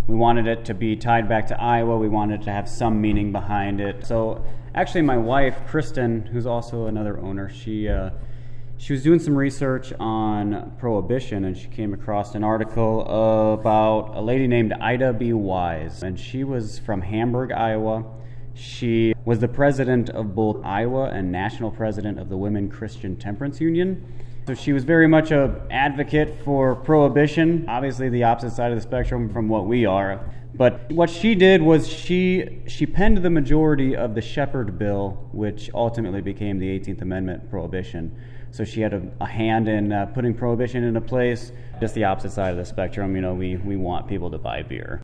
We wanted it to be tied back to Iowa. We wanted it to have some meaning behind it. So actually my wife, Kristen, who's also another owner, she was doing some research on prohibition, and she came across an article about a lady named Ida B. Wise, and she was from Hamburg, Iowa. She was the president of both Iowa and national president of the Women Christian Temperance Union. So she was very much an advocate for prohibition, obviously the opposite side of the spectrum from what we are. But what she did was she penned the majority of the Shepherd Bill, which ultimately became the 18th Amendment prohibition. So she had a hand in putting prohibition into place, just the opposite side of the spectrum. We want people to buy beer.